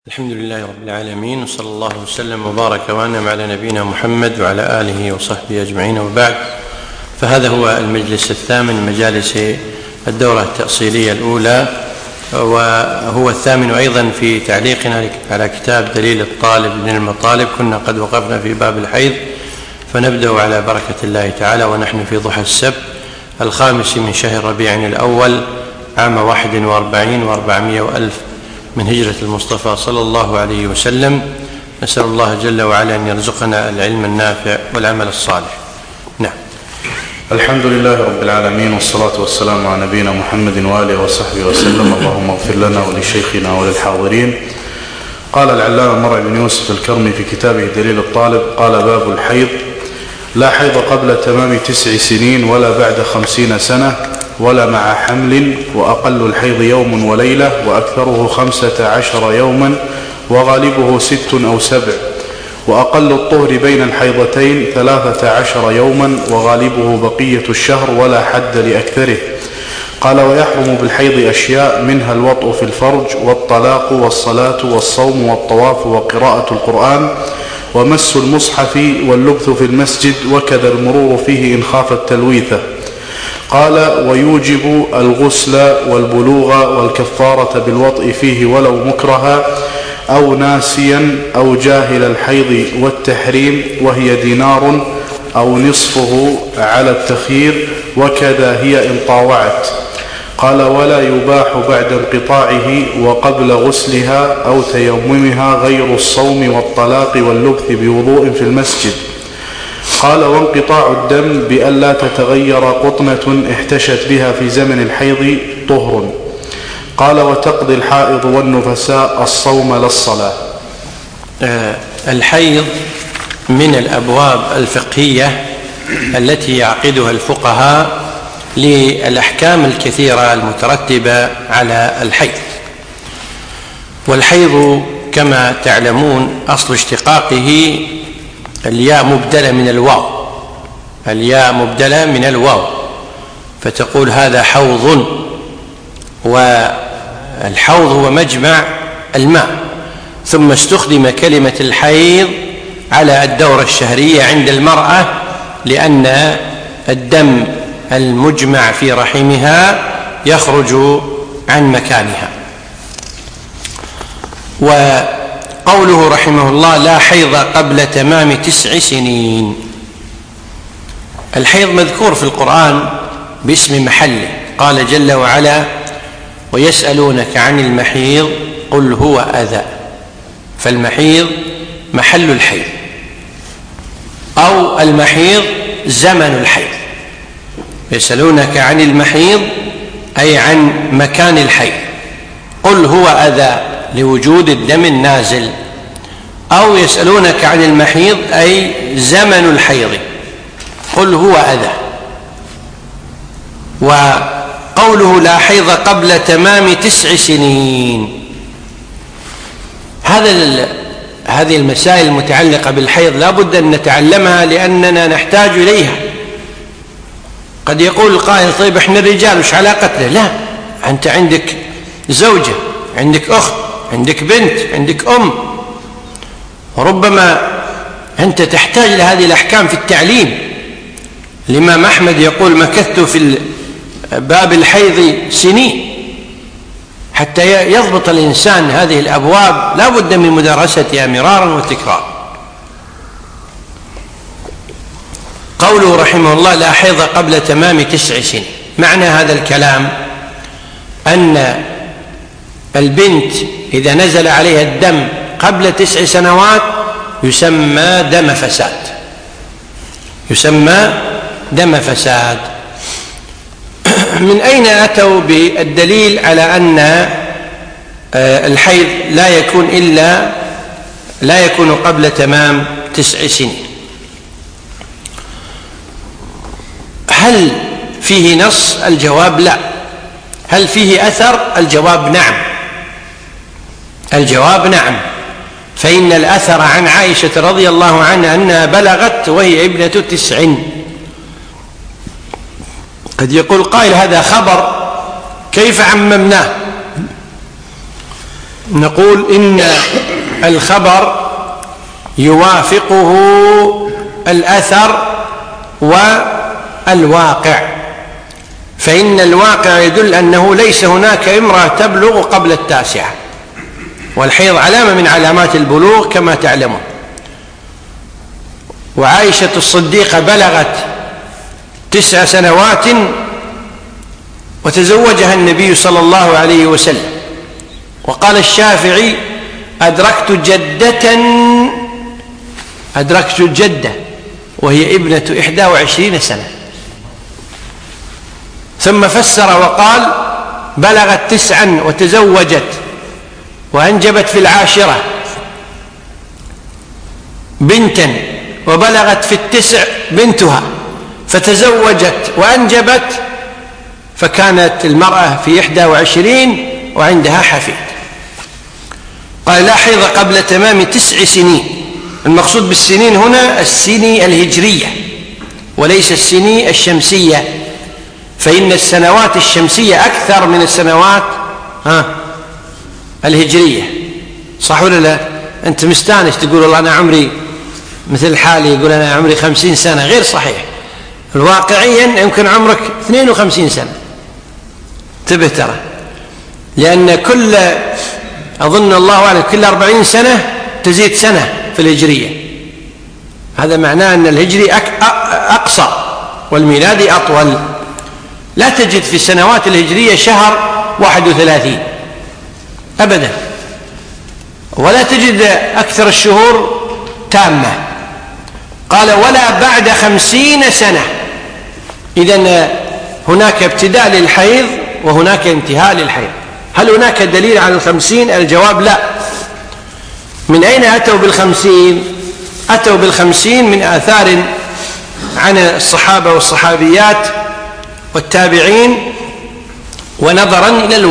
الحمد لله رب العالمين، وصلى الله وسلم وبارك وانعم على نبينا محمد وعلى اله وصحبه اجمعين، وبعد. فهذا هو المجلس الثامن من مجالس الدورة التأصيلية الأولى، وهو الثامن أيضا في تعليقنا على كتاب دليل الطالب من المطالب. كنا قد وقفنا في باب الحيض، فنبدأ على بركة الله تعالى ونحن في ضحى السبت 5 من شهر ربيع الأول عام 41 و400 وألف من هجرة المصطفى صلى الله عليه وسلم. نسأل الله جل وعلا أن يرزقنا العلم النافع والعمل الصالح. نعم. الحمد لله رب العالمين، والصلاة والسلام على نبينا محمد وآله وصحبه وسلم. اللهم اغفر لنا ولشيخنا وللحاضرين. قال العلامة مرع بن يوسف الكرمي في كتابه دليل الطالب، قال: باب الحيض: لا حيض قبل تمام 9 سنين ولا بعد 50 سنة ولا مع حمل، وأقل الحيض يوم وليلة، وأكثره 15 يوما، وغالبه 6 أو 7، وأقل الطهر بين الحيضتين 13 يوما، وغالبه بقية الشهر، ولا حد لأكثره. قال: ويحرم بالحيض أشياء، منها الوطء في الفرج، والطلاق، والصلاة، والصوم، والطواف، وقراءة القرآن، ومس المصحف، واللبث في المسجد، وكذا المرور فيه إن خاف التلويثة. قال: ويوجب الغسل والبلوغ والكفارة بالوطء فيه ولو مكرها أو ناسيا أو جاهل الحيض والتحريم، وهي دينار أو نصفه على التخيير، وكذا هي إن طاوعت. قال: ولا يباح بعد انقطاعه وقبل غسلها أو تيممها غير الصوم والطلاق واللبث بوضوء في المسجد. قال: وانقطاع الدم بأن لا تتغير قطنة احتشت بها في زمن الحيض طهر. قال: وتقضي الحائض والنفساء الصوم لا الصلاة. الحيض من الأبواب الفقهية التي يعقدها الفقهاء للأحكام الكثيرة المترتبة على الحيض. والحيض كما تعلمون أصل اشتقاقه الياء مبدلة من الواو، الياء مبدلة من الواو، فتقول هذا حوض، والحوض هو مجمع الماء. ثم استخدم كلمة الحيض على الدورة الشهرية عند المرأة، لأن الدم المجمع في رحمها يخرج عن مكانها. وقوله رحمه الله: لا حيض قبل تمام 9 سنين. الحيض مذكور في القرآن باسم محله، قال جل وعلا: ويسألونك عن المحيض قل هو أذى. فالمحيض محل الحيض، أو المحيض زمن الحيض. يسألونك عن المحيض أي عن مكان الحيض، قل هو أذى لوجود الدم النازل، أو يسألونك عن المحيض أي زمن الحيض، قل هو أذى. وقوله لا حيض قبل تمام 9 سنين، هذه المسائل المتعلقة بالحيض لا بد أن نتعلمها، لأننا نحتاج إليها. قد يقول القائل: طيب احنا الرجال وش علاقتنا؟ لا، أنت عندك زوجة، عندك أخت، عندك بنت، عندك أم، وربما أنت تحتاج لهذه الأحكام في التعليم. الإمام أحمد يقول: مكثت في باب الحيض سنين. حتى يضبط الإنسان هذه الأبواب لا بد من مدارستها مرارا وتكرارا. قوله رحمه الله: لا حيض قبل تمام 9 سنين، معنى هذا الكلام أن البنت إذا نزل عليها الدم قبل 9 سنوات يسمى دم فساد، يسمى دم فساد. من أين أتوا بالدليل على أن الحيض لا يكون قبل تمام 9 سنين؟ هل فيه نص؟ الجواب لا. هل فيه أثر؟ الجواب نعم. الجواب نعم. فإن الأثر عن عائشة رضي الله عنها أنها بلغت وهي ابنة 9. قد يقول قائل: هذا خبر كيف عممناه؟ نقول إن الخبر يوافقه الأثر والواقع، فإن الواقع يدل أنه ليس هناك امرأة تبلغ قبل 9، والحيض علامة من علامات البلوغ كما تعلمون. وعائشة الصديقة بلغت 9 سنوات وتزوجها النبي صلى الله عليه وسلم. وقال الشافعي: أدركت جدة وهي ابنة 21 سنة. ثم فسر وقال: بلغت 9 وتزوجت وأنجبت في 10 بنتا، وبلغت في 9 بنتها فتزوجت وأنجبت، فكانت المرأة في 21 وعندها حفيد. قال: لا حيض قبل تمام 9 سنين. المقصود بالسنين هنا السنين الهجرية وليس السنين الشمسية، فإن السنوات الشمسية أكثر من السنوات الهجرية. صح ولا لا؟ أنت مستانس تقول والله أنا عمري مثل حالي، يقول أنا عمري 50 سنة، غير صحيح. الواقعيا يمكن عمرك 52 سنة. انتبه ترى، لأن أظن الله أعلم كل 40 سنة تزيد سنة في الهجرية. هذا معناه أن الهجري أقصر والميلادي أطول. لا تجد في السنوات الهجرية شهر 31 أبدا، ولا تجد أكثر الشهور تامة. قال: ولا بعد 50 سنة. إذن هناك ابتداء للحيض وهناك انتهاء للحيض. هل هناك دليل على 50؟ الجواب لا. من أين أتوا 50؟ أتوا 50 من آثار عن الصحابة والصحابيات والتابعين، ونظرا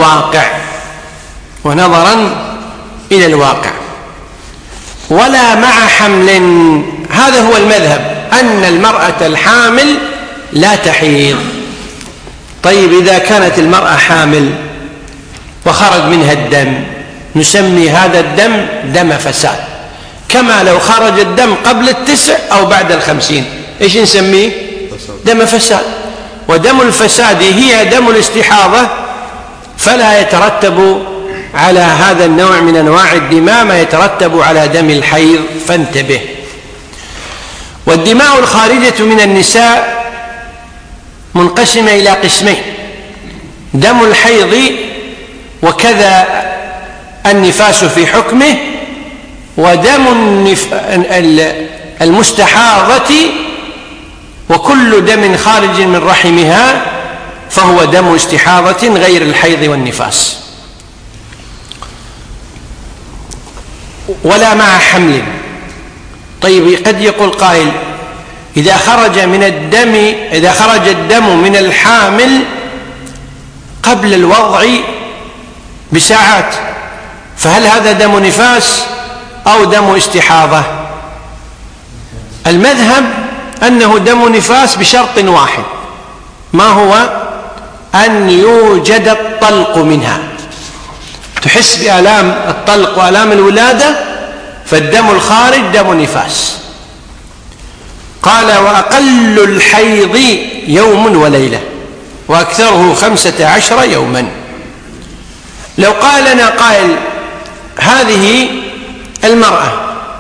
إلى الواقع ولا مع حمل. هذا هو المذهب، أن المرأة الحامل لا تحيض. طيب، إذا كانت المرأة حامل وخرج منها الدم، نسمي هذا الدم دم فساد، كما لو خرج الدم قبل 9 أو بعد 50. إيش نسميه؟ دم فساد. ودم الفساد هي دم الاستحاضة، فلا يترتب على هذا النوع من أنواع الدماء ما يترتب على دم الحيض، فانتبه. والدماء الخارجة من النساء منقسمة إلى قسمين: دم الحيض وكذا النفاس في حكمه، ودم المستحاضة، وكل دم خارج من رحمها فهو دم استحاضة غير الحيض والنفاس. ولا مع حمل. طيب، قد يقول قائل: إذا خرج الدم من الحامل قبل الوضع بساعات، فهل هذا دم نفاس أو دم استحاضة؟ المذهب أنه دم نفاس بشرط واحد، ما هو؟ أن يوجد الطلق منها. تحس بآلام الطلق وآلام الولادة، فالدم الخارج دم نفاس. قال: وأقل الحيض يوم وليلة، وأكثره 15 يوما. لو قال لنا قائل: هذه المرأة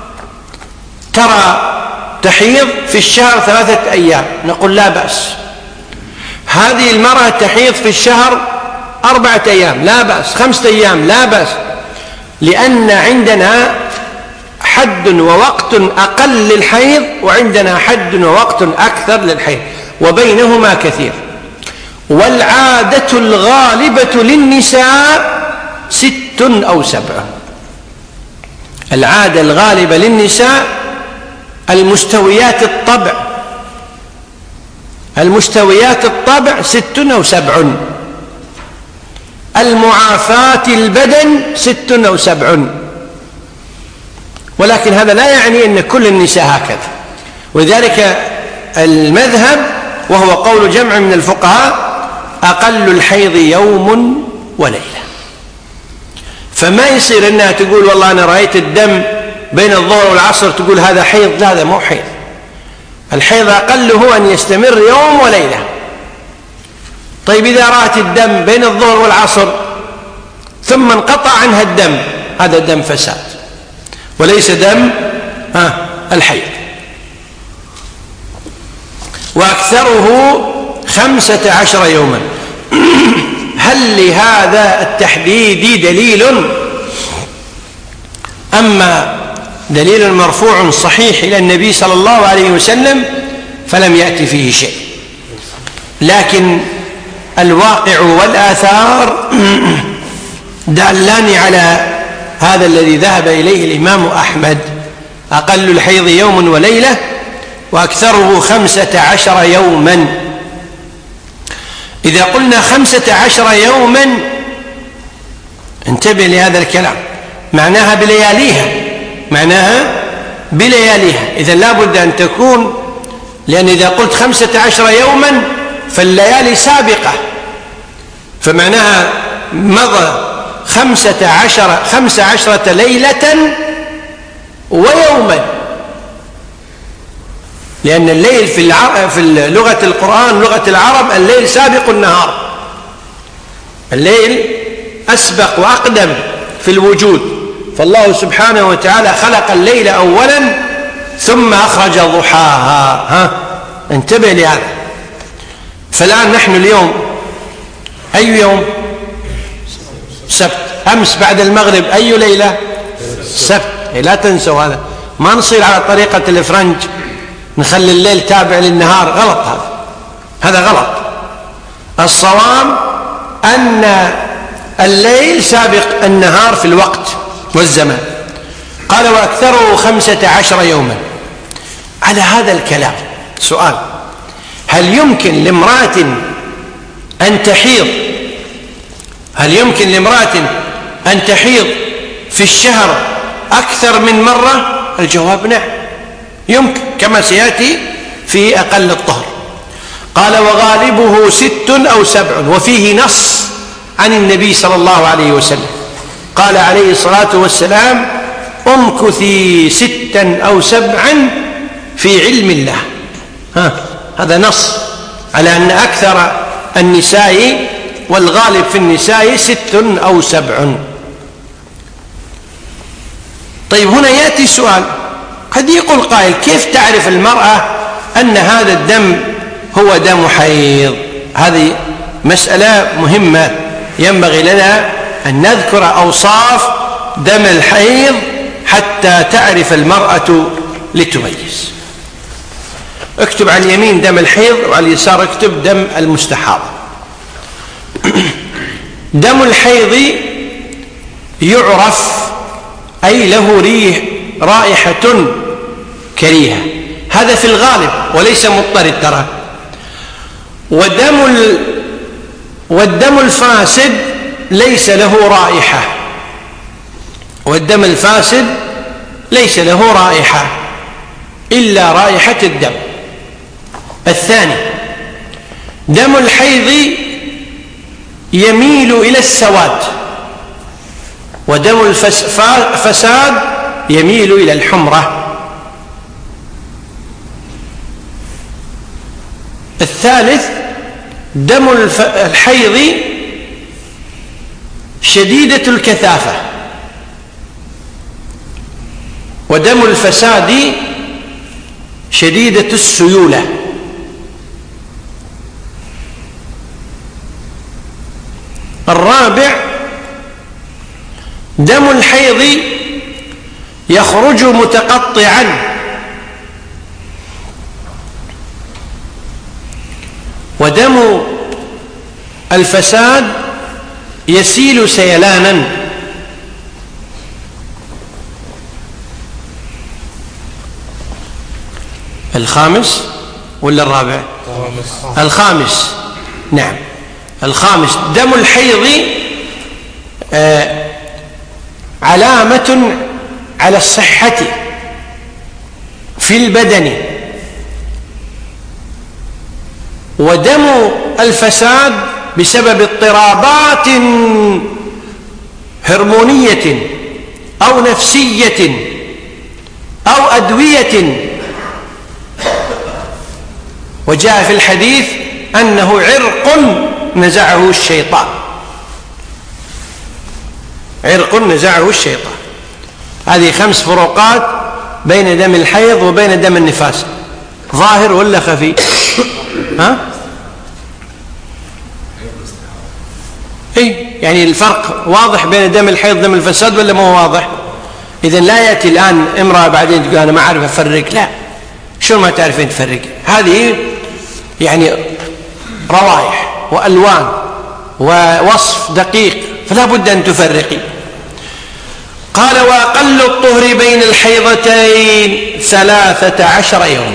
ترى تحيض في الشهر 3 أيام، نقول لا بأس. هذه المرأة تحيض في الشهر 4 أيام، لا بأس. 5 أيام، لا بأس، لأن عندنا حد ووقت أقل للحيض، وعندنا حد ووقت أكثر للحيض، وبينهما كثير. والعادة الغالبة للنساء 6 أو 7. العادة الغالبة للنساء المستويات الطبع 6 أو 7. المعافاة البدن 6 أو 7. ولكن هذا لا يعني أن كل النساء هكذا، ولذلك المذهب، وهو قول جمع من الفقهاء، أقل الحيض يوم وليلة. فما يصير أنها تقول والله أنا رأيت الدم بين الظهر والعصر تقول هذا حيض. لا، هذا مو حيض. الحيض أقله أن يستمر يوم وليلة. طيب إذا رأت الدم بين الظهر والعصر ثم انقطع عنها الدم، هذا دم فساد وليس دم الحيض. وأكثره 15 يوما. هل لهذا التحديد دليل؟ أما دليل مرفوع صحيح إلى النبي صلى الله عليه وسلم فلم يأتي فيه شيء، لكن الواقع والآثار دلان على هذا الذي ذهب إليه الإمام أحمد: أقل الحيض يوم وليلة وأكثره 15 يوما. إذا قلنا 15 يوما انتبه لهذا الكلام، معناها بلياليها. إذا لا بد أن تكون، لأن إذا قلت 15 يوما فالليالي سابقة، فمعناها مضى 15 ليلة ويوما، لأن الليل في لغة القرآن لغة العرب الليل سابق النهار، الليل أسبق وأقدم في الوجود. فالله سبحانه وتعالى خلق الليل أولا ثم أخرج ضحاها. انتبه لهذا. فالآن نحن اليوم أي يوم؟ سبت. أمس بعد المغرب أي ليلة؟ سبت. لا تنسوا هذا، ما نصير على طريقة الفرنج نخلي الليل تابع للنهار. غلط، هذا غلط. الصواب أن الليل سابق النهار في الوقت والزمان. قال وأكثره 15 يوما. على هذا الكلام سؤال: هل يمكن لامرأة أن تحيض في الشهر أكثر من مرة؟ الجواب نعم، يمكن، كما سيأتي في أقل الطهر. قال وغالبه 6 أو 7، وفيه نص عن النبي صلى الله عليه وسلم. قال عليه الصلاة والسلام: امكثي 6 أو 7 في علم الله. هذا نص على أن أكثر النساء والغالب في النساء 6 أو 7. طيب هنا يأتي سؤال، قد يقول قائل: كيف تعرف المرأة أن هذا الدم هو دم حيض؟ هذه مسألة مهمة، ينبغي لنا أن نذكر أوصاف دم الحيض حتى تعرف المرأة لتميز. اكتب على اليمين دم الحيض وعلى اليسار اكتب دم المستحاضة. دم الحيض يعرف، أي له رائحة كريهة، هذا في الغالب وليس مضطرد ترى. والدم الفاسد ليس له رائحة، والدم الفاسد ليس له رائحة إلا رائحة الدم. الثاني: دم الحيض يميل إلى السواد، ودم الفساد يميل إلى الحمرة. الثالث: دم الحيض شديدة الكثافة، ودم الفساد شديدة السيولة. الرابع: دم الحيض يخرج متقطعا، ودم الفساد يسيل سيلانا. الخامس ولا الرابع؟ الخامس، نعم الخامس: دم الحيض علامة على الصحة في البدن، ودم الفساد بسبب اضطرابات هرمونية أو نفسية أو أدوية. وجاء في الحديث أنه عرق نزعه الشيطان، عرق نزعه الشيطان. هذه 5 فروقات بين دم الحيض وبين دم النفاس. ظاهر ولا خفي؟ ها؟ إيه يعني الفرق واضح بين دم الحيض ودم الفساد ولا مو واضح؟ إذن لا يأتي الآن امرأة بعدين تقول أنا ما أعرف أفرق. لا، شو ما تعرفين تفرق؟ هذه يعني روائح وألوان ووصف دقيق، فلا بد أن تفرقي. قال وأقل الطهر بين الحيضتين 13 يوما،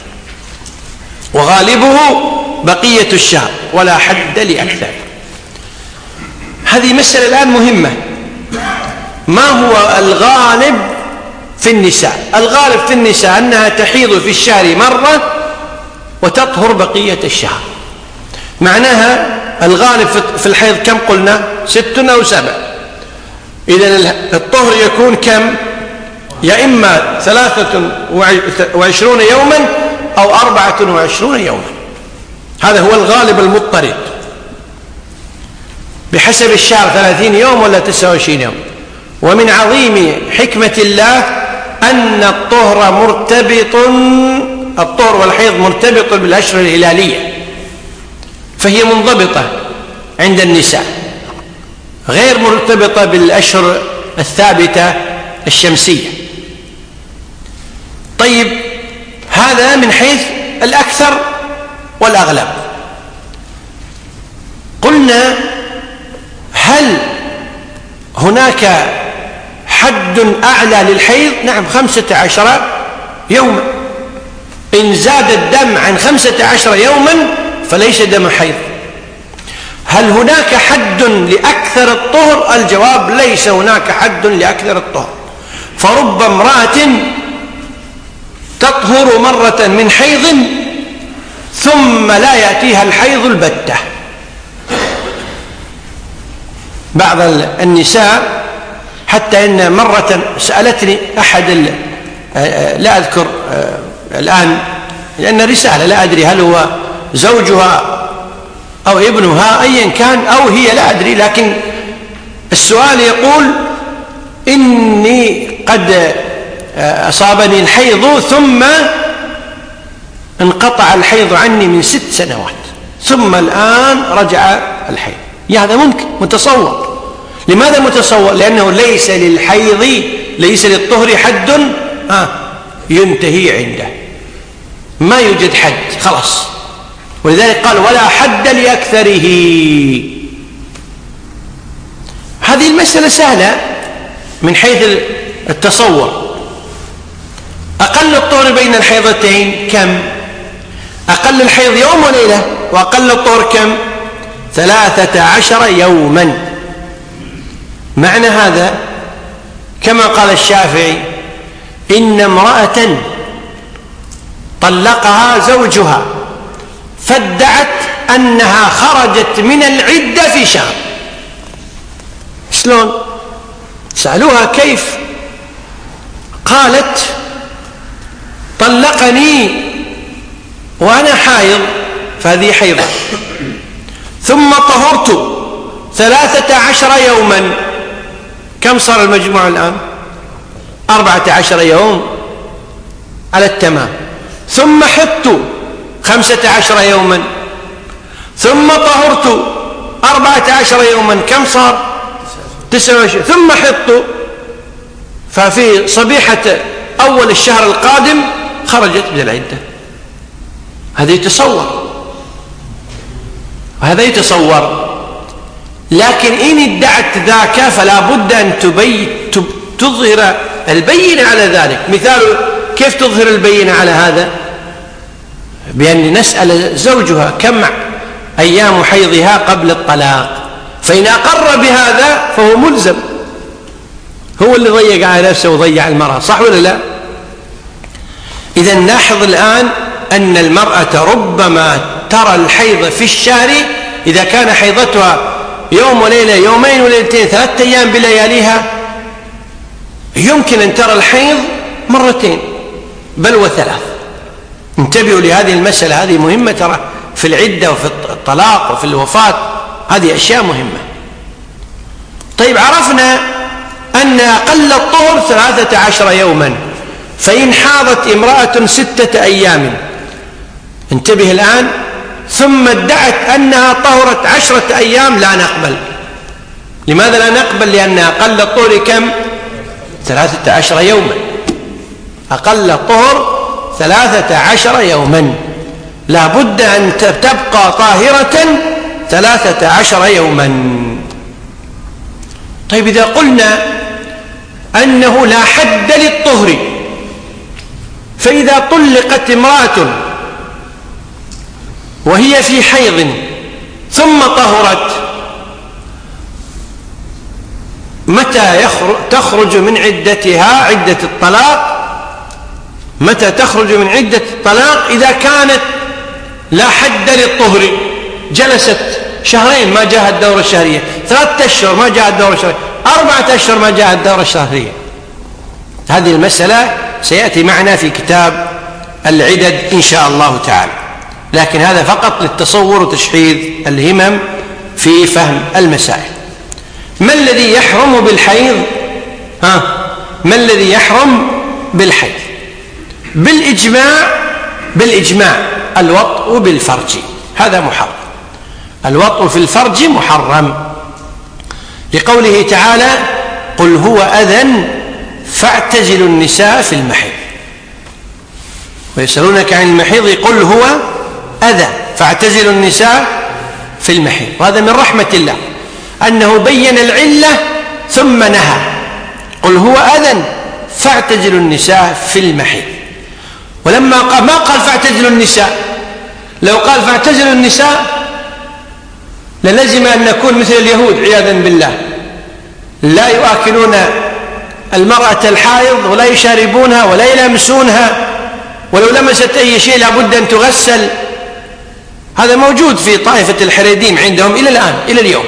وغالبه بقية الشهر ولا حد لأكثر. هذه مسألة الآن مهمة. ما هو الغالب في النساء؟ الغالب في النساء أنها تحيض في الشهر مرة وتطهر بقية الشهر. معناها الغالب في الحيض كم قلنا؟ 6 أو 7. إذن الطهر يكون كم؟ يا إما 23 يوما أو 24 يوما. هذا هو الغالب المضطرد بحسب الشهر، 30 يوم ولا 29 يوم. ومن عظيم حكمة الله أن الطهر والحيض مرتبط بالأشهر الهلالية، فهي منضبطة عند النساء، غير مرتبطة بالأشهر الثابتة الشمسية. طيب، هذا من حيث الأكثر والأغلب. قلنا هل هناك حد أعلى للحيض؟ نعم، 15 يوما. إن زاد الدم عن 15 يوما فليس دم حيض. هل هناك حد لأكثر الطهر؟ الجواب ليس هناك حد لأكثر الطهر. فرب امرأة تطهر مرة من حيض ثم لا يأتيها الحيض البتة. بعض النساء حتى إن مرة سألتني أحد لا أذكر الآن لأن رسالة، لا أدري هل هو زوجها أو ابنها أيا كان أو هي، لا أدري، لكن السؤال يقول إني قد أصابني الحيض ثم انقطع الحيض عني من 6 سنوات ثم الآن رجع الحيض. هذا ممكن، متصور. لماذا متصور؟ لأنه ليس للحيض، ليس للطهر حد ينتهي عنده، ما يوجد حد خلاص. ولذلك قال ولا حد لأكثره. هذه المسألة سهلة من حيث التصور. أقل الطهر بين الحيضتين كم؟ أقل الحيض يوم وليلة، وأقل الطهر كم؟ 13 يوما. معنى هذا كما قال الشافعي إن امرأة طلقها زوجها فادعت أنها خرجت من العدة في شهر. شلون؟ سألوها كيف؟ قالت طلقني وأنا حائض، فهذه حيضة، ثم طهرت 13 يوما. كم صار المجموع الآن؟ 14 يوم على التمام. ثم حضت 15 يوما، ثم طهرت 14 يوما. كم صار؟ 29. ثم حضت، ففي صبيحة أول الشهر القادم خرجت من العدة. هذا يتصور، وهذا يتصور. لكن إن ادعت ذاك فلا بد أن تظهر البينة على ذلك. مثال كيف تظهر البينة على هذا؟ بأن نسأل زوجها كم أيام حيضها قبل الطلاق، فإن أقر بهذا فهو ملزم، هو اللي ضيق على نفسه وضيع المرأة، صح ولا لا؟ إذن نلاحظ الآن أن المرأة ربما ترى الحيض في الشهر إذا كان حيضتها يوم وليلة، يومين وليلتين، 3 أيام بلياليها، يمكن أن ترى الحيض مرتين بل وثلاث. انتبهوا لهذه المسألة، هذه مهمة ترى في العدة وفي الطلاق وفي الوفاة، هذه أشياء مهمة. طيب عرفنا أن أقل الطهر 13 يوما، فإن حاضت امرأة 6 أيام، انتبه الآن، ثم ادعت أنها طهرت 10 أيام، لا نقبل. لماذا لا نقبل؟ لأن أقل الطهر كم؟ 13 يوما، أقل الطهر 13 يوما، لا بد أن تبقى طاهرة 13 يوما. طيب إذا قلنا أنه لا حد للطهر، فإذا طلقت امرأة وهي في حيض ثم طهرت، متى تخرج من عدتها، عدة الطلاق؟ متى تخرج من عدة الطلاق؟ إذا كانت لا حد للطهر، جلست 2 شهر ما جاءها الدورة الشهرية، 3 أشهر ما جاءها الدورة الشهرية، 4 أشهر ما جاءها الدورة الشهرية. هذه المسألة سيأتي معنا في كتاب العدد إن شاء الله تعالى، لكن هذا فقط للتصور وتشحيذ الهمم في فهم المسائل. ما الذي يحرم بالحيض؟ ما الذي يحرم بالحيض؟ بالإجماع الوطء بالفرج، هذا محرم. الوطء في الفرج محرم، لقوله تعالى: قل هو أذى فاعتزلوا النساء في المحيض ويسألونك عن المحيض قل هو أذى فاعتزلوا النساء في المحيض. وهذا من رحمة الله أنه بين العلة ثم نهى، قل هو أذى فاعتزلوا النساء في المحيض. ولما قال ما قال فاعتزلوا النساء، لو قال فاعتزلوا النساء للزم أن نكون مثل اليهود عياذا بالله، لا يؤكلون المرأة الحائض ولا يشاربونها ولا يلمسونها، ولو لمست أي شيء لابد أن تغسل. هذا موجود في طائفة الحريديم عندهم إلى الآن إلى اليوم.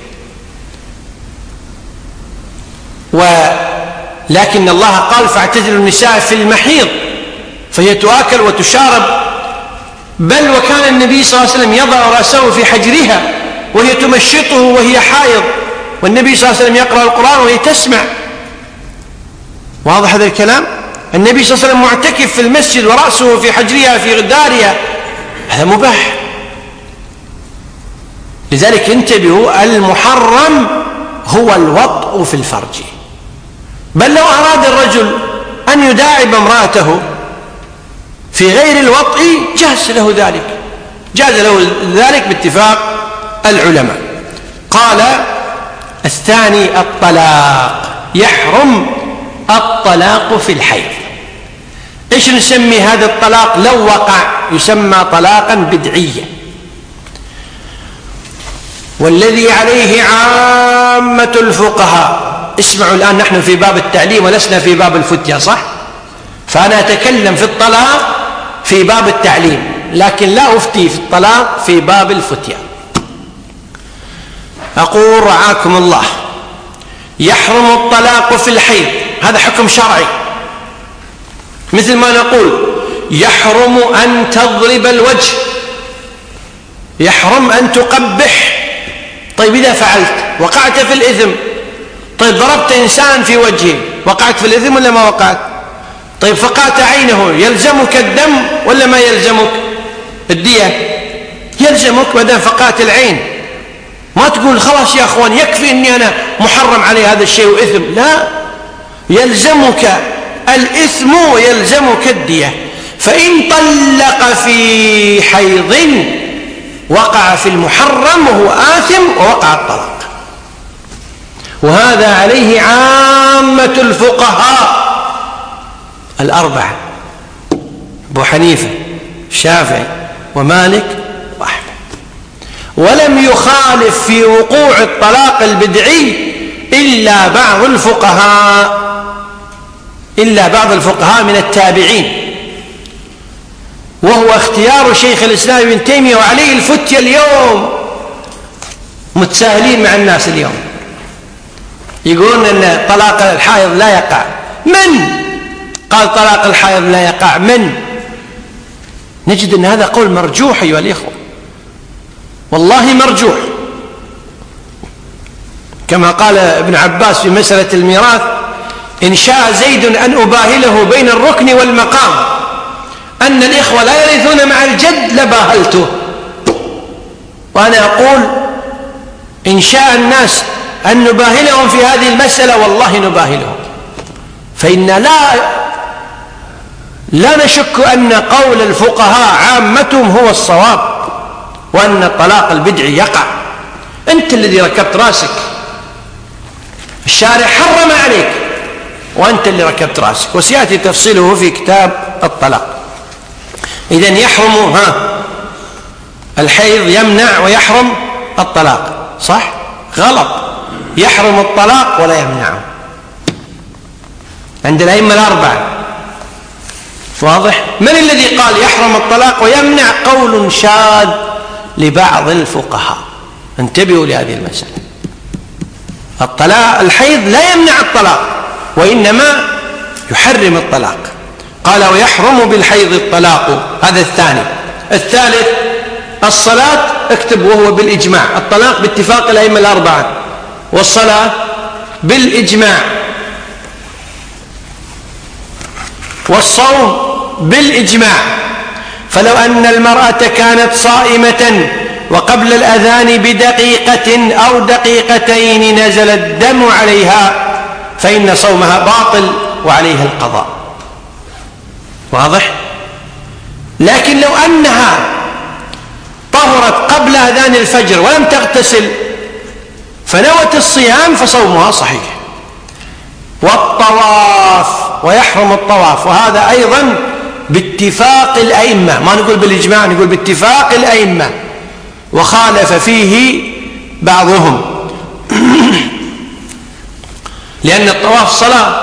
ولكن الله قال فاعتزلوا النساء في المحيض، فهي تؤكل وتشارب، بل وكان النبي صلى الله عليه وسلم يضع رأسه في حجرها وهي تمشطه وهي حائض، والنبي صلى الله عليه وسلم يقرأ القرآن وهي تسمع. واضح هذا الكلام؟ النبي صلى الله عليه وسلم معتكف في المسجد ورأسه في حجرها في دارها، هذا مباح. لذلك انتبهوا، المحرم هو الوطء في الفرج. بل لو أراد الرجل أن يداعب امرأته في غير الوطء جاز له ذلك، جاز له ذلك باتفاق العلماء. قال الثاني الطلاق، يحرم الطلاق في الحيض. إيش نسمي هذا الطلاق؟ لو وقع يسمى طلاقا بدعيا، والذي عليه عامة الفقهاء. اسمعوا الآن، نحن في باب التعليم ولسنا في باب الفتية، صح؟ فأنا أتكلم في الطلاق في باب التعليم، لكن لا أفتي في الطلاق في باب الفتية. أقول رعاكم الله، يحرم الطلاق في الحيض، هذا حكم شرعي. مثل ما نقول يحرم أن تضرب الوجه، يحرم أن تقبح. طيب إذا فعلت وقعت في الإثم، طيب ضربت إنسان في وجهه، وقعت في الإثم ولا ما وقعت؟ طيب فقعت عينه، يلزمك الدم ولا ما يلزمك الدية؟ يلزمك ما دام فقعت العين. ما تقول خلاص يا أخوان يكفي أني أنا محرم علي هذا الشيء وإثم، لا، يلزمك الإثم ويلزمك الدية. فإن طلق في حيض وقع في المحرم وهو آثم ووقع الطلاق، وهذا عليه عامة الفقهاء الأربعة، أبو حنيفة الشافعي ومالك وأحمد. ولم يخالف في وقوع الطلاق البدعي إلا بعض الفقهاء من التابعين، وهو اختيار شيخ الإسلام ابن تيمية، وعليه الفتية اليوم. متساهلين مع الناس اليوم، يقولون أن طلاق الحائض لا يقع. من قال طلاق الحائض لا يقع؟ من؟ نجد أن هذا قول مرجوح أيها الإخوة، والله مرجوح، كما قال ابن عباس في مسألة الميراث: إن شاء زيد أن أباهله بين الركن والمقام، أن الإخوة لا يرثون مع الجد لباهلته. وأنا أقول إن شاء الناس أن نباهلهم في هذه المسألة والله نباهلهم، فإن لا نشك أن قول الفقهاء عامتهم هو الصواب، وأن الطلاق البدعي يقع. أنت الذي ركبت راسك، الشارع حرم عليك وأنت اللي ركبت راسك، وسيأتي تفصيله في كتاب الطلاق. إذن يحرم الحيض يمنع ويحرم الطلاق، صح؟ غلط، يحرم الطلاق ولا يمنعه عند الأئمة الأربعة. واضح؟ من الذي قال يحرم الطلاق ويمنع؟ قول شاذ لبعض الفقهاء، انتبهوا لهذه المسألة. الحيض لا يمنع الطلاق وإنما يحرم الطلاق. قال ويحرم بالحيض الطلاق، هذا الثاني. الثالث الصلاة، اكتب، وهو بالإجماع. الطلاق باتفاق الأئمة الأربعة، والصلاة بالإجماع، والصوم بالإجماع. فلو أن المرأة كانت صائمة وقبل الأذان بدقيقة أو دقيقتين نزل الدم عليها فإن صومها باطل وعليها القضاء. واضح؟ لكن لو أنها طهرت قبل أذان الفجر ولم تغتسل فنوت الصيام فصومها صحيح. والطواف، ويحرم الطواف، وهذا أيضا باتفاق الأئمة، ما نقول بالإجماع، نقول باتفاق الأئمة، وخالف فيه بعضهم لأن الطواف صلاة.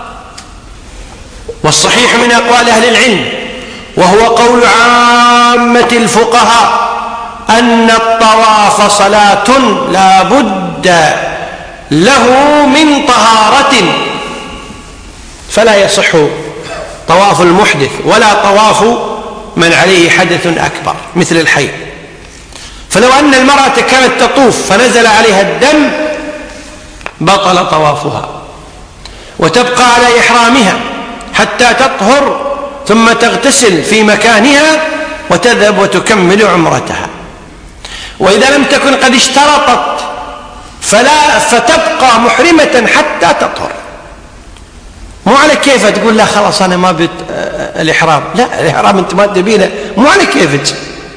والصحيح من أقوال أهل العلم وهو قول عامة الفقهاء أن الطواف صلاة لا بد له من طهارة، فلا يصح طواف المحدث ولا طواف من عليه حدث أكبر مثل الحيض. فلو أن المرأة كانت تطوف فنزل عليها الدم بطل طوافها، وتبقى على إحرامها حتى تطهر ثم تغتسل في مكانها وتذهب وتكمل عمرتها. وإذا لم تكن قد اشترطت فتبقى محرمة حتى تطهر. مو على كيف تقول لا خلاص أنا ما الإحرام، لا، الإحرام أنت ما تبينه، مو على كيفك.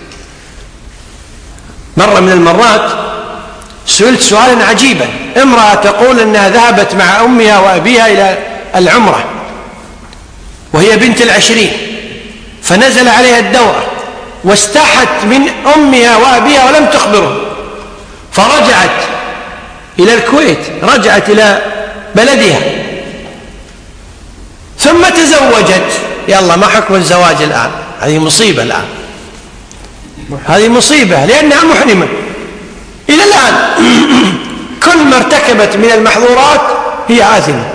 مرة من المرات سئلت سؤالا عجيبا، امرأة تقول أنها ذهبت مع أمها وأبيها إلى العمرة وهي بنت 20، فنزل عليها الدورة واستحت من أمها وأبيها ولم تخبره، فرجعت إلى الكويت، رجعت إلى بلدها ثم تزوجت. يلا، ما حكم الزواج الآن؟ هذه مصيبة الآن، هذه مصيبة لأنها محرمة إلى الآن. كل ما ارتكبت من المحظورات هي آثمة،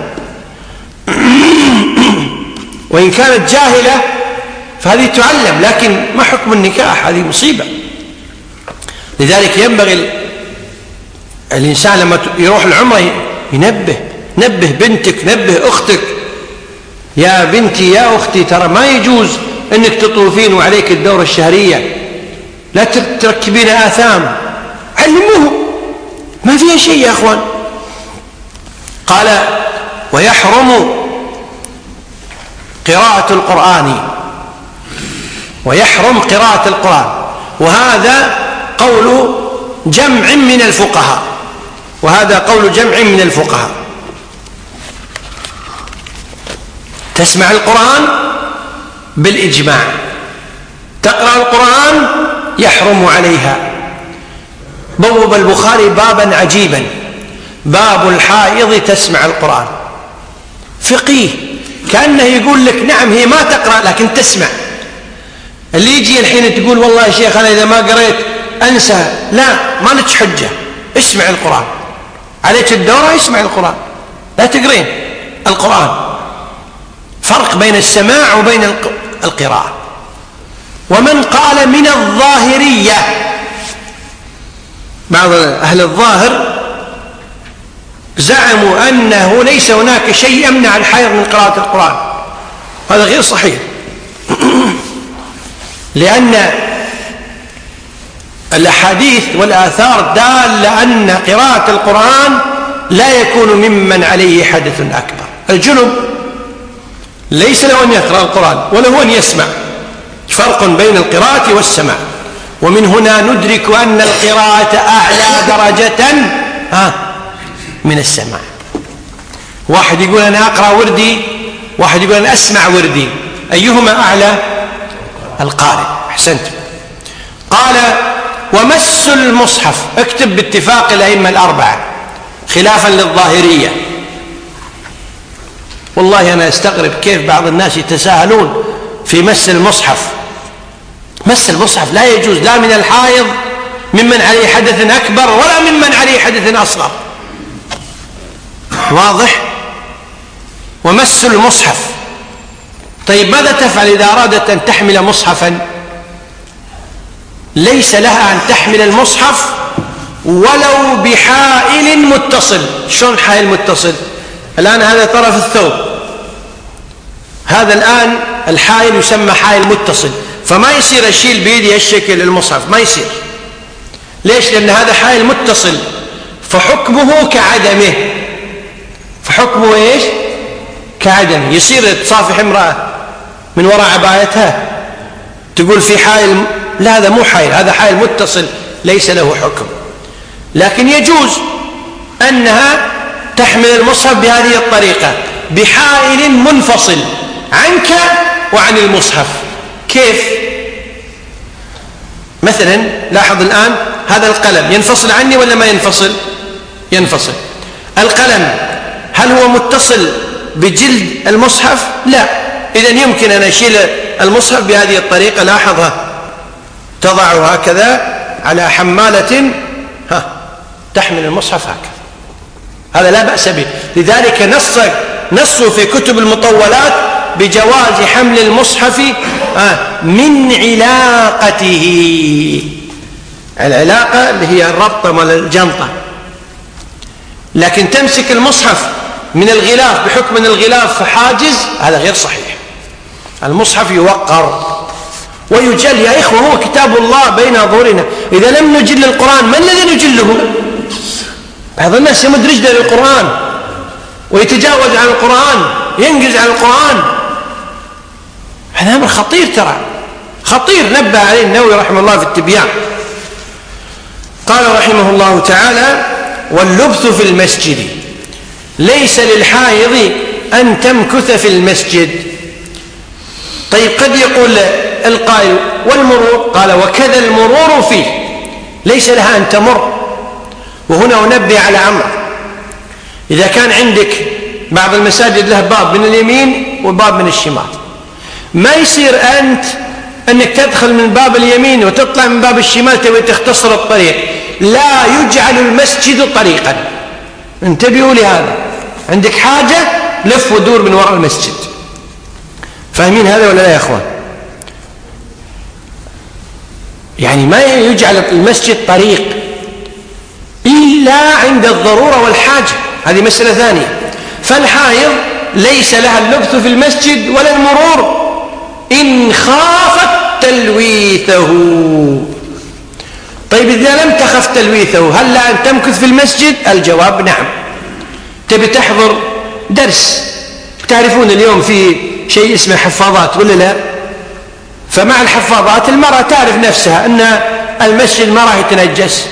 وإن كانت جاهلة فهذه تعلم، لكن ما حكم النكاح؟ هذه مصيبة. لذلك ينبغي الإنسان لما يروح العمرة نبه بنتك، نبه أختك، يا بنتي يا أختي ترى ما يجوز أنك تطوفين وعليك الدورة الشهرية، لا تركبين آثام، علموه، ما فيها شيء يا أخوان. قال ويحرم قراءة القرآن، ويحرم قراءة القرآن، وهذا قول جمع من الفقهاء، وهذا قول جمع من الفقهاء. تسمع القرآن بالإجماع، تقرأ القرآن يحرم عليها. بوب البخاري بابا عجيبا، باب الحائض تسمع القرآن، فقيه، كأنه يقول لك نعم هي ما تقرأ لكن تسمع. اللي يجي الحين تقول والله يا شيخ أنا إذا ما قرأت أنسى، لا، ما لك حجة، اسمع القرآن، عليك الدورة اسمع القرآن، لا تقرين القرآن. فرق بين السماع وبين القراءة. ومن قال من الظاهرية، بعض أهل الظاهر زعموا أنه ليس هناك شيء يمنع الحائض من قراءة القرآن، هذا غير صحيح، لأن الأحاديث والآثار دالة أن قراءة القرآن لا يكون ممن عليه حدث أكبر. الجنب ليس له أن يقرأ القرآن ولا هو أن يسمع، فرق بين القراءة والسماع. ومن هنا ندرك أن القراءة أعلى درجة من السماع. واحد يقول أنا أقرأ وردي، واحد يقول أنا أسمع وردي، أيهما أعلى؟ القارئ. أحسنت. قال ومس المصحف، اكتب باتفاق الأئمة الأربعة خلافا للظاهرية. والله أنا أستغرب كيف بعض الناس يتساهلون في مس المصحف. مس المصحف لا يجوز، لا من الحائض ممن عليه حدث أكبر ولا ممن عليه حدث أصغر. واضح؟ ومس المصحف. طيب ماذا تفعل إذا أرادت أن تحمل مصحفا؟ ليس لها أن تحمل المصحف ولو بحائل متصل. شلون حائل متصل؟ الآن هذا طرف الثوب، هذا الآن الحائل يسمى حائل متصل، فما يصير أشيل بيدي الشكل المصحف، ما يصير. ليش؟ لأن هذا حائل متصل، فحكمه كعدمه. فحكمه إيش؟ كعدمه. يصير تصافح امرأة من وراء عبايتها تقول في حائل؟ لا، هذا مو حائل، هذا حائل متصل ليس له حكم. لكن يجوز أنها تحمل المصحف بهذه الطريقة، بحائل منفصل عنك وعن المصحف. كيف؟ مثلا لاحظ الآن هذا القلم ينفصل عني ولا ما ينفصل؟ ينفصل. القلم هل هو متصل بجلد المصحف؟ لا. إذن يمكن أن أشيل المصحف بهذه الطريقة. لاحظها، تضع هكذا على حمالة تحمل المصحف هكذا، هذا لا بأس به. لذلك نصوا في كتب المطولات بجواز حمل المصحف من علاقته. العلاقة اللي هي الربطة مال الجنطة. لكن تمسك المصحف من الغلاف بحكم أن الغلاف حاجز، هذا غير صحيح. المصحف يوقر ويجل. يا إخوة هو كتاب الله بين أظهرنا، إذا لم نجل القرآن ما الذي نجله؟ بعض الناس يمد رجله للقرآن ويتجاوز عن القرآن، ينجز عن القرآن. هذا أمر خطير، ترى خطير، نبه عليه النووي رحمه الله في التبيان. قال رحمه الله تعالى واللبث في المسجد، ليس للحائض أن تمكث في المسجد. طيب قد يقول القائل والمرور، قال وكذا المرور فيه، ليس لها أن تمر. وهنا أنبه على أمر، إذا كان عندك بعض المساجد له باب من اليمين وباب من الشمال، ما يصير أنك تدخل من باب اليمين وتطلع من باب الشمال تبي تختصر الطريق. لا يجعل المسجد طريقا، انتبهوا لهذا. عندك حاجة لف ودور من وراء المسجد. فاهمين هذا ولا لا يا أخوان؟ يعني ما يجعل المسجد طريق إلا عند الضرورة والحاجة، هذه مسألة ثانية. فالحائض ليس لها اللبث في المسجد ولا المرور إن خافت تلويثه. طيب إذا لم تخف تلويثه هل لا أن تمكث في المسجد؟ الجواب نعم. تبي تحضر درس، تعرفون اليوم في شيء اسمه حفاظات ولا لا؟ فمع الحفاظات المرأة تعرف نفسها أن المسجد ما راح يتنجس،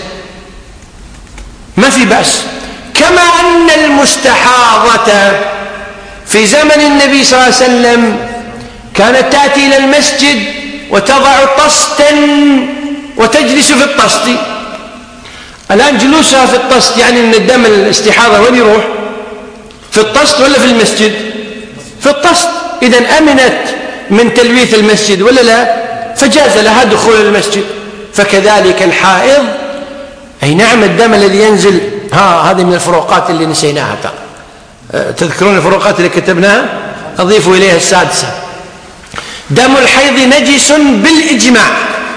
ما في بأس. كما أن المستحاضة في زمن النبي صلى الله عليه وسلم كانت تأتي إلى المسجد وتضع طستا وتجلس في الطست. الآن جلوسها في الطست يعني أن الدم الاستحاضة وين يروح؟ في الطست ولا في المسجد؟ في الطست. إذن أمنت من تلويث المسجد ولا لا؟ فجاز لها دخول المسجد. فكذلك الحائض أي نعم الدم الذي ينزل هذه من الفروقات اللي نسيناها تذكرون الفروقات اللي كتبناها؟ أضيف إليها السادسة. دم الحيض نجس بالإجماع،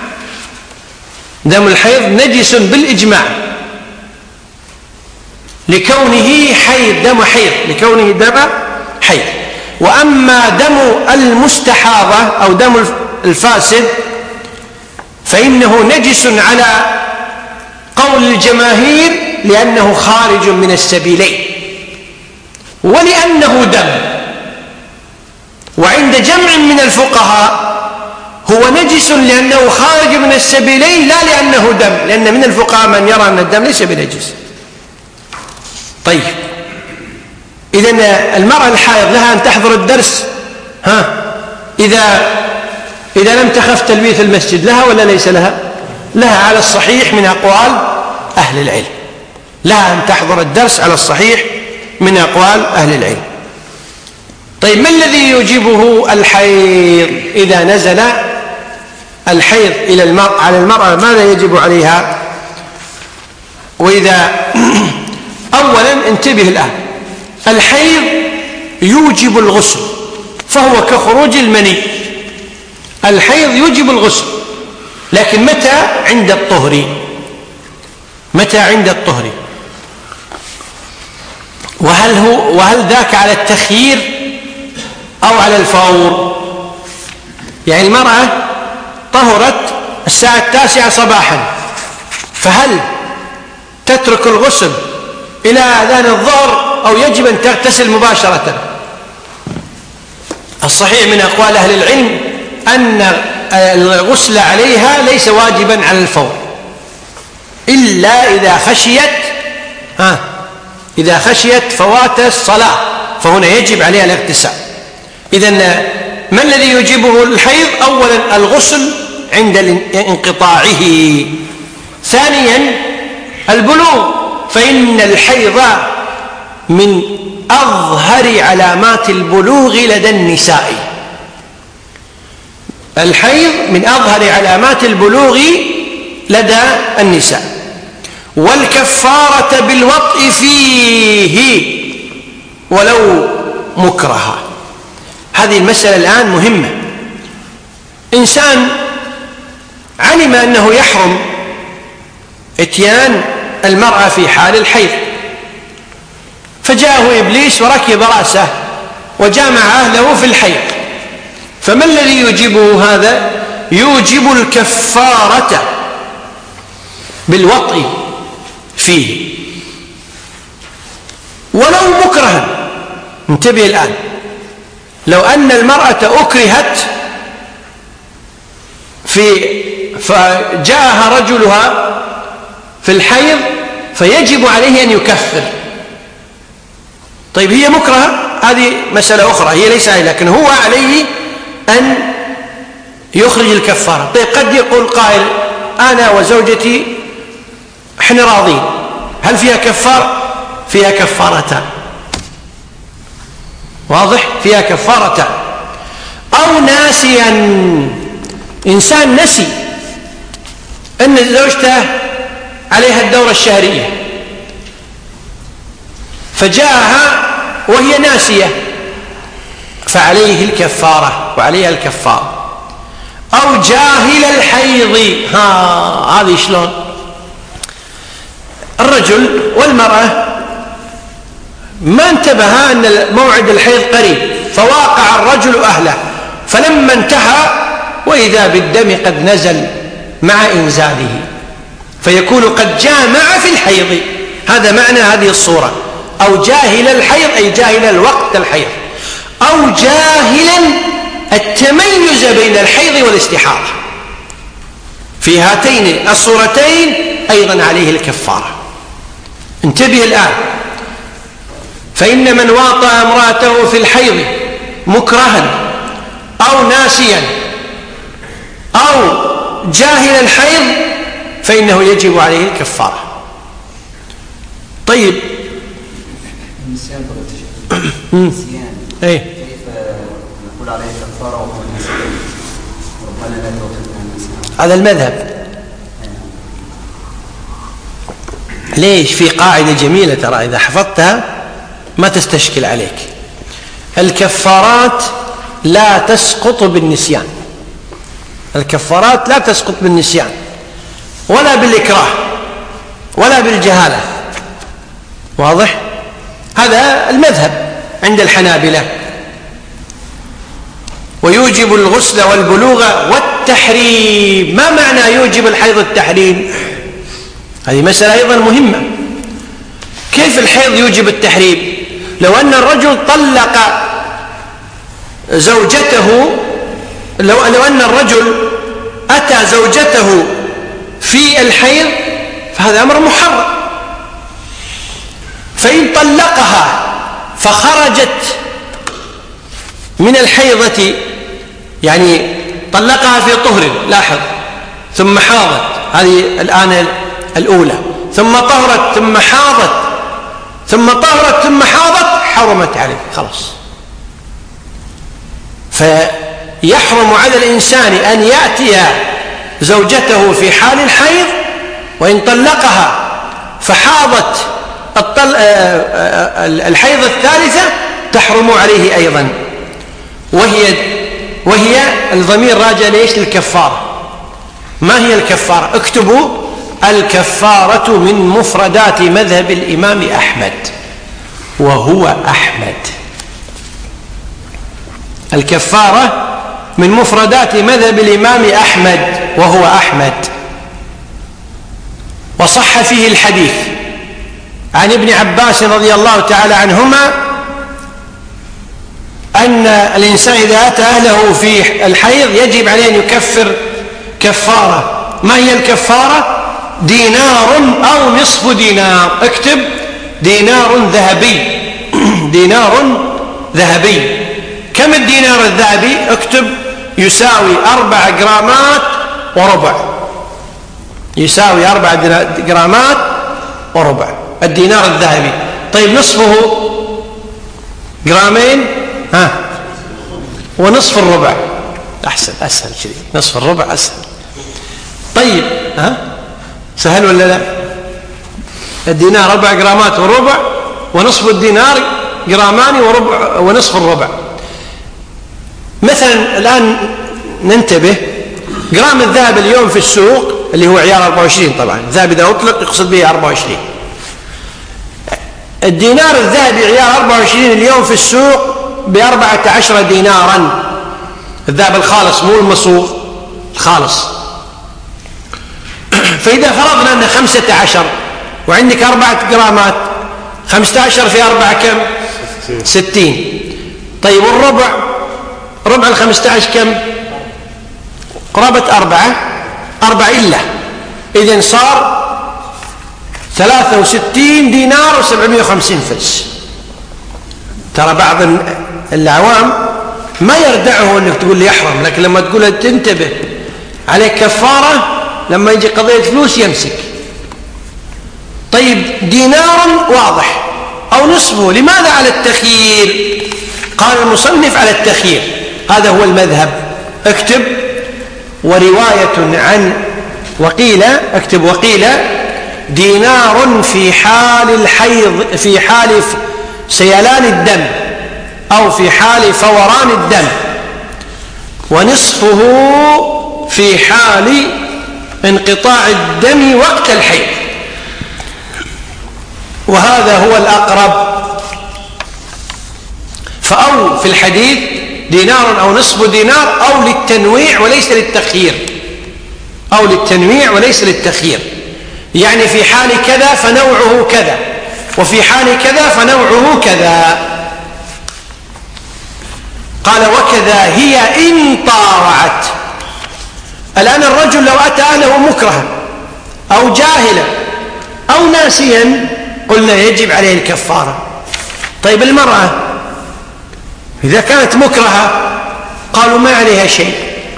دم الحيض نجس بالإجماع لكونه حيض، دم حيض لكونه دم حيض. وأما دم المستحاضة أو دم الفاسد فإنه نجس على قول الجماهير لأنه خارج من السبيلين ولأنه دم. وعند جمع من الفقهاء هو نجس لأنه خارج من السبيلين لا لأنه دم، لأن من الفقهاء من يرى أن الدم ليس بنجس. طيب إذن المرأة الحائض لها أن تحضر الدرس إذا لم تخف تلبيث المسجد، لها ولا ليس لها؟ لها على الصحيح من أقوال أهل العلم، لها أن تحضر الدرس على الصحيح من أقوال أهل العلم. طيب ما الذي يوجبه الحيض؟ إذا نزل الحيض على المرأة ماذا يجب عليها؟ وإذا أولا انتبه الآن، الحيض يوجب الغسل فهو كخروج المني، الحيض يوجب الغسل، لكن متى؟ عند الطهر. متى؟ عند الطهر. وهل ذاك على التخيير أو على الفور؟ يعني المرأة طهرت الساعة 9 صباحا، فهل تترك الغسل إلى أذان الظهر أو يجب أن تغتسل مباشرة؟ الصحيح من أقوال أهل العلم أن الغسل عليها ليس واجبا على الفور إلا إذا خشيت فوات الصلاة، فهنا يجب عليها الاغتسال. إذن ما الذي يجيبه الحيض؟ أولا الغسل عند انقطاعه. ثانيا البلوغ، فإن الحيض من أظهر علامات البلوغ لدى النساء، الحيض من أظهر علامات البلوغ لدى النساء. والكفارة بالوطء فيه ولو مكرها. هذه المسألة الآن مهمة. إنسان علم أنه يحرم اتيان المرأة في حال الحيض، فجاءه إبليس وركب رأسه وجامع أهله في الحيض، فما الذي يوجبه هذا؟ يوجب الكفارة بالوطء فيه ولو مكرها. انتبه الآن، لو أن المرأة أكرهت فجاءها رجلها في الحيض فيجب عليه أن يكفر. طيب هي مكرهة، هذه مسألة أخرى، هي ليس عليه، لكن هو عليه أن يخرج الكفارة. طيب قد يقول قائل أنا وزوجتي احنا راضين، هل فيها كفارة؟ فيها كفارتان، واضح؟ فيها كفارتان. أو ناسيا، إنسان نسي أن زوجته عليها الدورة الشهرية فجاءها وهي ناسية فعليه الكفارة وعليها الكفارة. أو جاهل الحيض، هذه شلون؟ الرجل والمرأة ما انتبه أن موعد الحيض قريب فواقع الرجل أهله، فلما انتهى وإذا بالدم قد نزل مع إنزاله فيكون قد جامع في الحيض. هذا معنى هذه الصورة. أو جاهل الحيض أي جاهل الوقت الحيض، أو جاهلا التميز بين الحيض والاستحاضة. في هاتين الصورتين أيضا عليه الكفارة. انتبه الآن، فإن من واطأ امرأته في الحيض مكرها أو ناسيا أو جاهل الحيض فإنه يجب عليه الكفارة. طيب النسيان ايه كيف نقول عليه كفارة وهو نسيان؟ ربنا لا تؤاخذنا إن نسينا. هذا المذهب. ليش؟ في قاعدة جميلة ترى إذا حفظتها ما تستشكل عليك. الكفارات لا تسقط بالنسيان، الكفارات لا تسقط بالنسيان ولا بالإكراه ولا بالجهالة. واضح؟ هذا المذهب عند الحنابلة. ويوجب الغسل والبلوغ والتحريم. ما معنى يوجب الحيض التحريم؟ هذه مسألة أيضا مهمة. كيف الحيض يوجب التحريم؟ لو أن الرجل طلق زوجته، لو أن الرجل أتى زوجته في الحيض فهذا أمر محرم. فإن طلقها فخرجت من الحيضة، يعني طلقها في طهر، لاحظ، ثم حاضت، هذه الآن الأولى، ثم طهرت ثم حاضت، ثم طهرت ثم حاضت، حرمت عليه خلاص. فيحرم على الإنسان أن يأتي زوجته في حال الحيض، وإن طلقها فحاضت الحيض الثالثة تحرم عليه أيضا. وهي الضمير راجع ليش؟ للكفارة. ما هي الكفارة؟ اكتبوا: الكفارة من مفردات مذهب الإمام أحمد، وهو أحمد. الكفارة من مفردات مذهب الإمام أحمد، وهو أحمد. وصح فيه الحديث عن ابن عباس رضي الله تعالى عنهما أن الإنسان إذا أتى أهله في الحيض يجب عليه أن يكفر كفارة. ما هي الكفارة؟ دينار أو نصف دينار. اكتب: دينار ذهبي. دينار ذهبي. كم الدينار الذهبي؟ اكتب: يساوي 4 جرامات وربع. يساوي 4 جرامات وربع الدينار الذهبي. طيب نصفه جرامين، ونصف الربع أحسن، أسهل شيء، نصف الربع أسهل. طيب سهل ولا لا؟ الدينار 4 جرامات وربع، ونصف الدينار جرامان وربع ونصف الربع. مثلا الآن ننتبه، جرام الذهب اليوم في السوق اللي هو عيار 24، طبعا الذهب إذا أطلق يقصد به 24. الدينار الذهبي عيار 24 اليوم في السوق ب14 دينارا، الذهب الخالص مو المصوغ، الخالص. فإذا فرضنا أن 15 وعندك 4 جرامات، 15 في 4 كم؟ 60. طيب والربع، ربع 15 كم؟ قرابة 4 إلا، إذن صار 63 دينار و750 فلس. ترى بعض العوام ما يردعه أنك تقول لي يحرم، لكن لما تقول له تنتبه عليك كفارة، لما يجي قضية فلوس يمسك. طيب دينار واضح أو نصفه، لماذا على التخيير؟ قال المصنف على التخيير، هذا هو المذهب. اكتب: ورواية عن وقيل، اكتب: وقيل دينار في حال الحيض، في حال سيلان الدم أو في حال فوران الدم، ونصفه في حال انقطاع الدم وقت الحيض. وهذا هو الأقرب. فأو في الحديث دينار أو نصف دينار، أو للتنويع وليس للتخيير، أو للتنويع وليس للتخيير، يعني في حال كذا فنوعه كذا، وفي حال كذا فنوعه كذا. قال: وكذا هي إن طاوعت. الآن الرجل لو أتى أهله مكرها أو جاهلا أو ناسيا قلنا يجب عليه الكفارة. طيب المرأة إذا كانت مكرهة قالوا ما عليها شيء،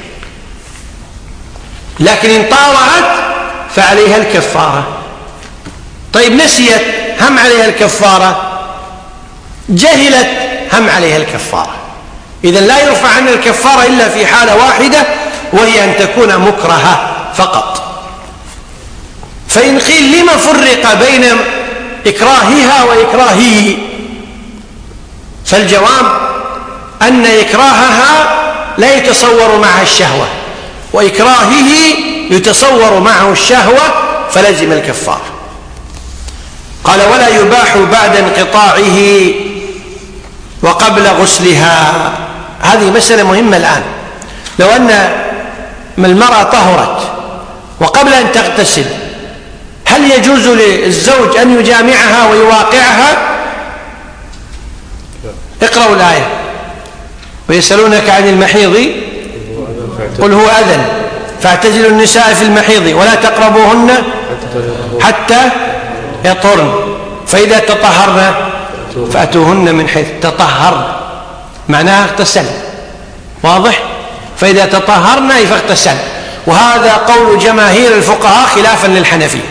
لكن إن طاوعت فعليها الكفارة. طيب نسيت هم عليها الكفارة، جهلت هم عليها الكفارة. إذن لا يرفع عن الكفارة إلا في حالة واحدة، وهي أن تكون مكرهة فقط. فإن قيل لما فرق بين إكراهها وإكراهه، فالجواب أن إكراهها لا يتصور معها الشهوة، وإكراهه يتصور معه الشهوة، فلزم الكفارة. قال: ولا يباح بعد انقطاعه وقبل غسلها. هذه مسألة مهمة الآن. لو أن المرأة طهرت وقبل أن تغتسل، هل يجوز للزوج أن يجامعها ويواقعها؟ اقرأوا الآية: ويسألونك عن المحيض قل هو أذى فاعتزلوا النساء في المحيض ولا تقربوهن حتى يطهرن فإذا تطهرن فأتوهن من حيث تطهرن، معناها اغتسل. واضح؟ فإذا تطهرن أي فاغتسل. وهذا قول جماهير الفقهاء خلافا للحنفية.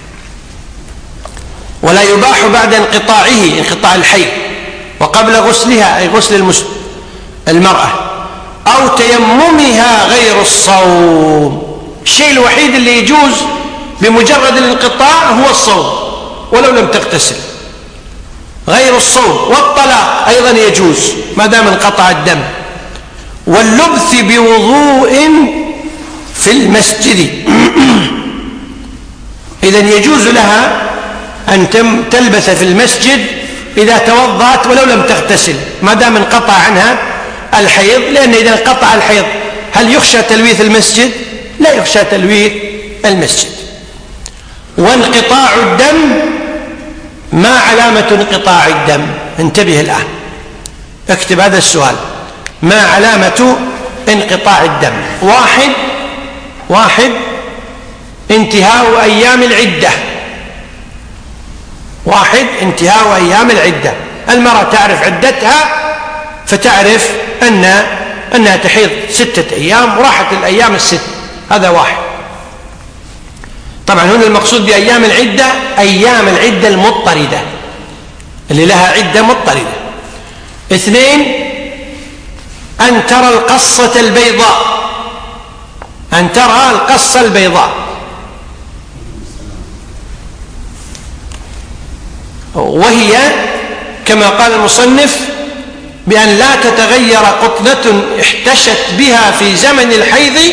ولا يباح بعد انقطاعه، انقطاع الحيض، وقبل غسلها أي غسل المرأة، أو تيممها غير الصوم. الشيء الوحيد اللي يجوز بمجرد الانقطاع هو الصوم ولو لم تغتسل، غير الصوم. والطلاق أيضا يجوز ما دام انقطع الدم. واللبث بوضوء في المسجد إذن يجوز لها أن تلبث في المسجد إذا توضأت ولو لم تغتسل ما دام انقطع عنها الحيض، لأن إذا انقطع الحيض هل يخشى تلويث المسجد؟ لا يخشى تلويث المسجد. وانقطاع الدم، ما علامة انقطاع الدم؟ انتبه الآن، اكتب هذا السؤال: ما علامة انقطاع الدم؟ واحد انتهاء أيام العدة. انتهاء أيام العدة. المرأة تعرف عدتها فتعرف أنها تحيض 6 أيام وراحت الأيام الست. هذا واحد. طبعا هنا المقصود بأيام العدة أيام العدة المضطردة اللي لها عدة مضطردة. 2 أن ترى القصة البيضاء، أن ترى القصة البيضاء. وهي كما قال المصنف بأن لا تتغير قطنة احتشت بها في زمن الحيض،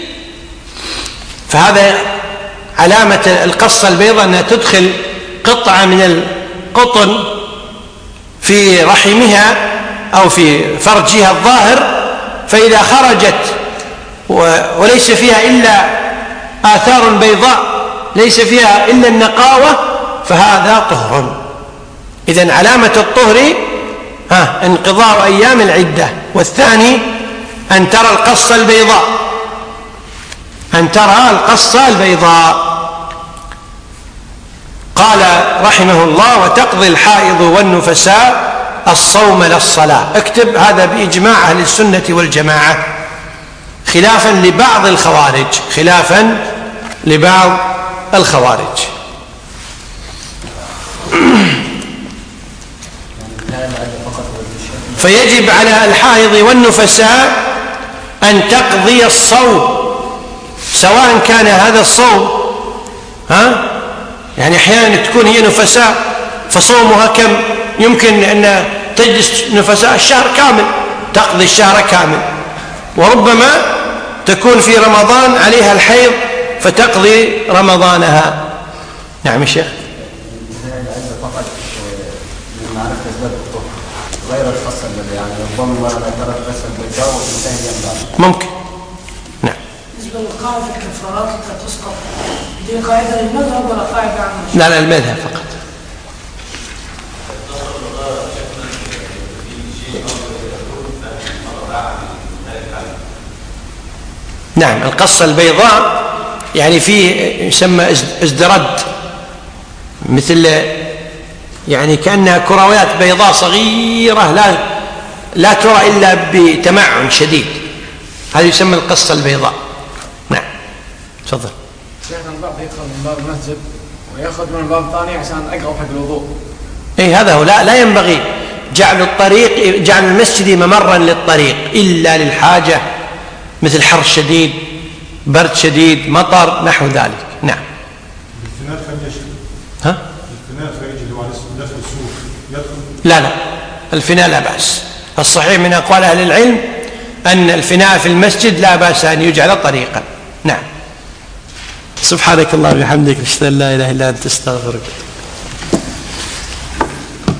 فهذا علامة القصة البيضاء أنها تدخل قطعة من القطن في رحمها أو في فرجها الظاهر، فإذا خرجت وليس فيها إلا آثار بيضاء ليس فيها إلا النقاوة فهذا طهر. إذن علامة الطهر انقضاء أيام العدة. والثاني أن ترى القصة البيضاء، أن ترى القصة البيضاء. قال رحمه الله: وتقضي الحائض والنفساء الصوم لا الصلاة. اكتب هذا بإجماع أهل السنة والجماعة، خلافا لبعض الخوارج، خلافا لبعض الخوارج. فيجب على الحائض والنفساء أن تقضي الصوم، سواء كان هذا الصوم يعني أحيانا تكون هي نفساء فصومها كم؟ يمكن أن تجلس نفساء الشهر كامل، تقضي الشهر كامل، وربما تكون في رمضان عليها الحيض فتقضي رمضانها. نعم يا شيخ. غير الفصل يعني ربما مرة ترك بس البيضاء وتنتهي اليوم. ممكن. نعم. بالنسبة لقاعدة الكفارات لا تسقط، دي قاعدة للمذهب ولا قاعدة عامة؟ لا المذهب فقط. نعم. القصة البيضاء يعني فيه يسمى ازدرد، مثل يعني كأنها كرويات بيضاء صغيرة لا ترى إلا بتمعن شديد، هذا يسمى القصة البيضاء. نعم. تفضل. شيخنا البعض يدخل من باب المسجد ويأخذ من الباب الثاني عشان أقرب حق الوضوء. هذا هو. لا ينبغي جعل المسجد ممرا للطريق إلا للحاجة، مثل حر شديد، برد شديد، مطر، نحو ذلك. نعم. الفناء الخارجي يشتغل. ها؟ الفناء الخارجي اللي هو على اسم داخل السور يدخل؟ لا الفناء لا بأس. الصحيح من أقوال أهل العلم أن الفناء في المسجد لا بأس أن يجعل طريقا. نعم. سبحانك اللهم وبحمدك، أشهد أن لا إله إلا أنت، أستغفرك.